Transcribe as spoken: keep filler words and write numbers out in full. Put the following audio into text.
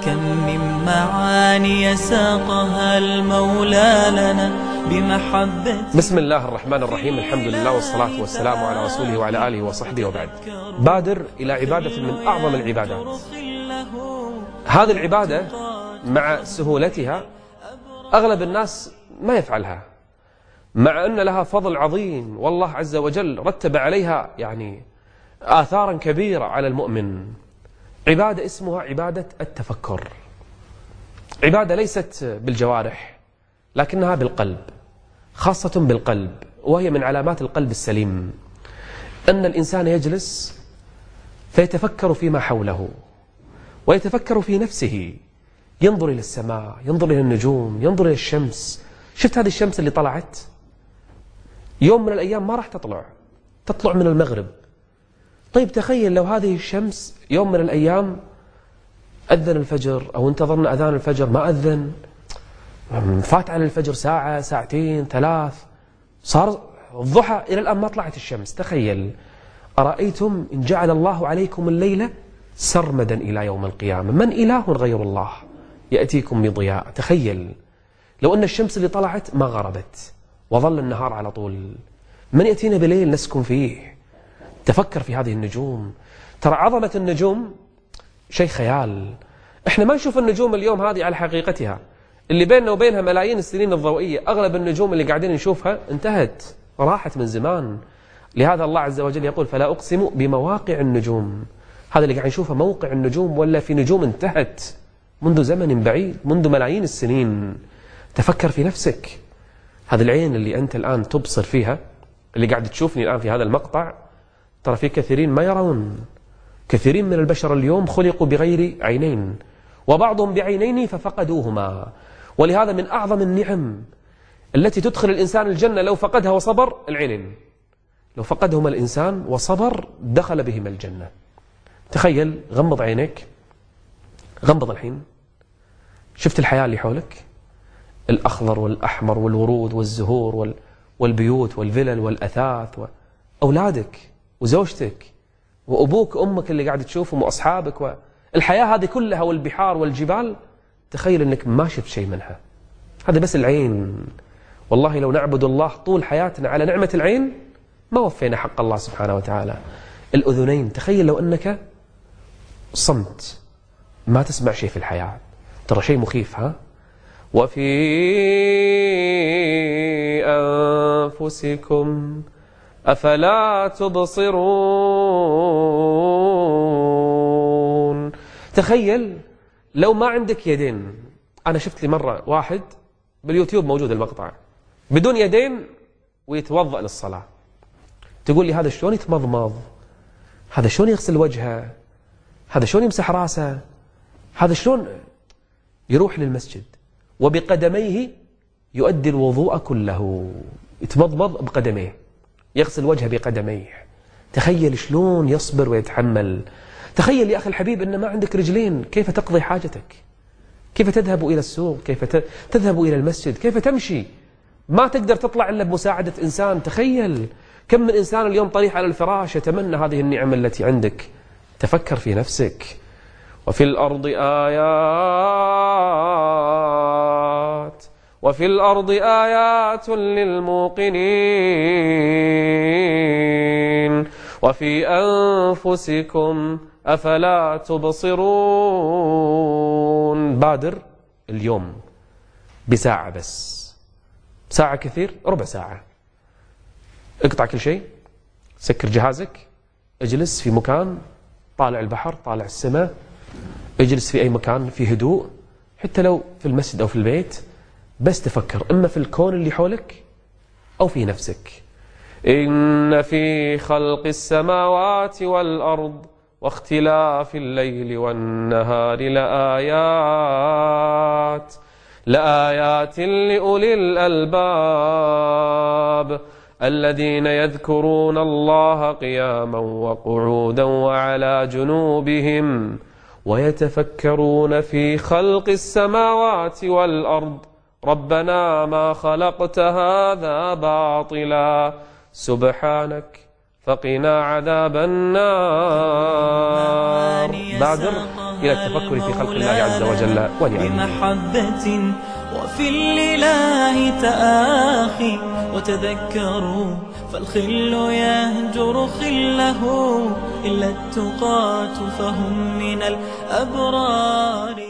كم من معاني ساقها المولى لنا بمحبة. بسم الله الرحمن الرحيم، الحمد لله والصلاة والسلام على رسوله وعلى آله وصحبه وبعد. بادر إلى عبادة من أعظم العبادات. هذه العبادة مع سهولتها أغلب الناس ما يفعلها، مع أن لها فضل عظيم، والله عز وجل رتب عليها يعني آثارا كبيرة على المؤمن. عبادة اسمها عبادة التفكر، عبادة ليست بالجوارح لكنها بالقلب، خاصة بالقلب، وهي من علامات القلب السليم أن الإنسان يجلس فيتفكر فيما حوله ويتفكر في نفسه، ينظر إلى السماء، ينظر إلى النجوم، ينظر إلى الشمس. شفت هذه الشمس اللي طلعت؟ يوم من الأيام ما راح تطلع، تطلع من المغرب. طيب تخيل لو هذه الشمس يوم من الأيام أذن الفجر أو انتظرنا أذان الفجر ما أذن، فات على الفجر ساعة ساعتين ثلاث، صار الضحى إلى الآن ما طلعت الشمس. تخيل، أرأيتم إن جعل الله عليكم الليل سرمدا إلى يوم القيامة من إله غير الله يأتيكم بضياء. تخيل لو أن الشمس اللي طلعت ما غربت وظل النهار على طول، من يأتينا بليل نسكن فيه؟ تفكر في هذه النجوم. ترى عظمة النجوم شيء خيال. احنا ما نشوف النجوم اليوم هذه على حقيقتها، اللي بيننا وبينها ملايين السنين الضوئية. أغلب النجوم اللي قاعدين نشوفها انتهت، راحت من زمان. لهذا الله عز وجل يقول فلا أقسم بمواقع النجوم. هذا اللي قاعد نشوفه موقع النجوم، ولا في نجوم انتهت منذ زمن بعيد، منذ ملايين السنين. تفكر في نفسك. هذه العين اللي أنت الآن تبصر فيها، اللي قاعد تشوفني الآن في هذا المقطع، ترى في كثيرين ما يرون. كثيرين من البشر اليوم خلقوا بغير عينين، وبعضهم بعينين ففقدوهما. ولهذا من أعظم النعم التي تدخل الإنسان الجنة لو فقدها وصبر العينين. لو فقدهما الإنسان وصبر دخل بهما الجنة. تخيل، غمض عينيك، غمض الحين. شفت الحياة اللي حولك؟ الأخضر والأحمر والورود والزهور والبيوت والفلل والأثاث وأولادك وزوجتك وأبوك وأمك اللي قاعد تشوفهم وأصحابك، والحياة هذه كلها والبحار والجبال. تخيل أنك ما شفت شيء منها. هذا بس العين. والله لو نعبد الله طول حياتنا على نعمة العين ما وفينا حق الله سبحانه وتعالى. الأذنين، تخيل لو أنك صمت ما تسمع شيء في الحياة، ترى شيء مخيف. ها؟ وفي أنفسكم أفلا تبصرون. تخيل لو ما عندك يدين. أنا شفت لي مرة واحد باليوتيوب موجود المقطع بدون يدين ويتوضأ للصلاة. تقول لي هذا شلون يتمضمض؟ هذا شلون يغسل وجهه؟ هذا شلون يمسح راسه؟ هذا شلون يروح للمسجد وبقدميه يؤدي الوضوء كله؟ يتمضمض بقدميه، يغسل وجهه بقدميه. تخيل شلون يصبر ويتحمل. تخيل يا أخي الحبيب أن ما عندك رجلين، كيف تقضي حاجتك؟ كيف تذهب إلى السوق؟ كيف تذهب إلى المسجد؟ كيف تمشي؟ ما تقدر تطلع إلا بمساعدة إنسان. تخيل كم من إنسان اليوم طريح على الفراش يتمنى هذه النعم التي عندك. تفكر في نفسك. وفي الأرض آيات وفي الأرض آيات للموقنين وفي أنفسكم أفلا تبصرون. بادر اليوم بساعة بس، ساعة كثير، ربع ساعة. اقطع كل شيء، سكر جهازك، اجلس في مكان طالع البحر، طالع السماء، اجلس في أي مكان في هدوء، حتى لو في المسجد أو في البيت، بس تفكر إما في الكون اللي حولك أو في نفسك. إن في خلق السماوات والأرض واختلاف الليل والنهار لآيات لآيات لأولي الألباب الذين يذكرون الله قياما وقعودا وعلى جنوبهم ويتفكرون في خلق السماوات والأرض ربنا ما خلقت هذا باطلا سبحانك فقنا عذاب النار. بادر إلى التفكر في خلق الله عز وجل ونعمه. بمحبة وفي الإله تآخي وتذكروا فالخل يهجر خله إلا التقاة فهم من الأبرار.